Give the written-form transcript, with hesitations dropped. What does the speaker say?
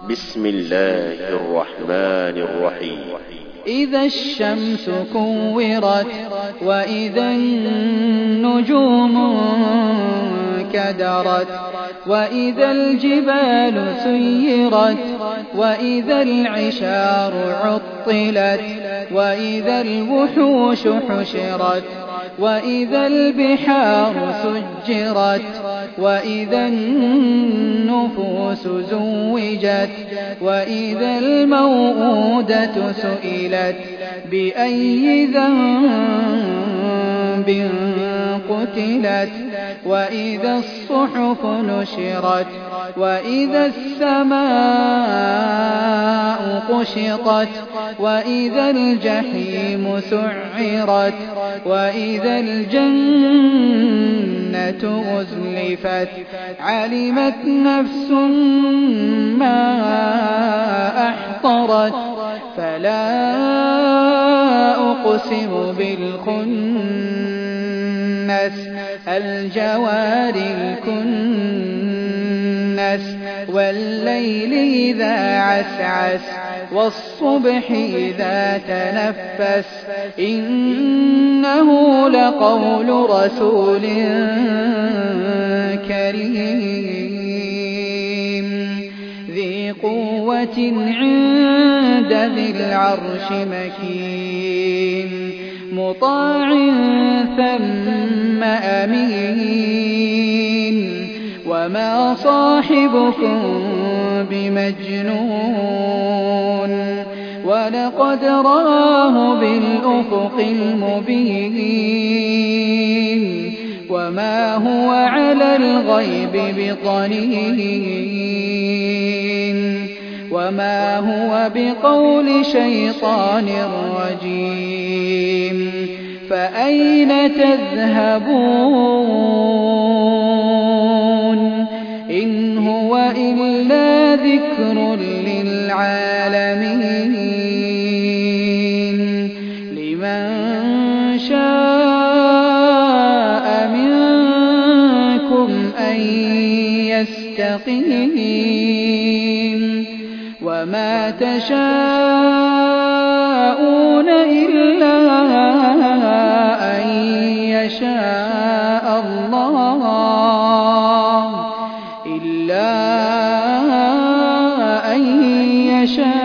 بسم الله الرحمن الرحيم. إذا الشمس كورت وإذا النجوم كدرت وإذا الجبال سيرت وإذا العشار عطلت وإذا الوحوش حشرت وإذا البحار سجرت وإذا النفوس زوجت وإذا الموءودة سئلت بأي ذنب قتلت وإذا الصحف نشرت وإذا السماء كشطت وإذا الجحيم سعرت وإذا الجنة أزلفت علمت نفس ما أحضرت فلا أقسم بالخنس الجوار الكنس والليل إذا عسعس والصبح إذا تنفس إنه لقول رسول كريم ذي قوة عند ذي العرش مكين مطاع ثم أمين وما صاحبكم بمجنون ولقد رآه بالأفق المبين وما هو على الغيب بضنين وما هو بقول شيطان رجيم فأين تذهبون إن هو إلا ذكر للعالمين لمن شاء منكم أن يستقيم وما تشاءون إلا أن يشاء الله إلا أن يشاء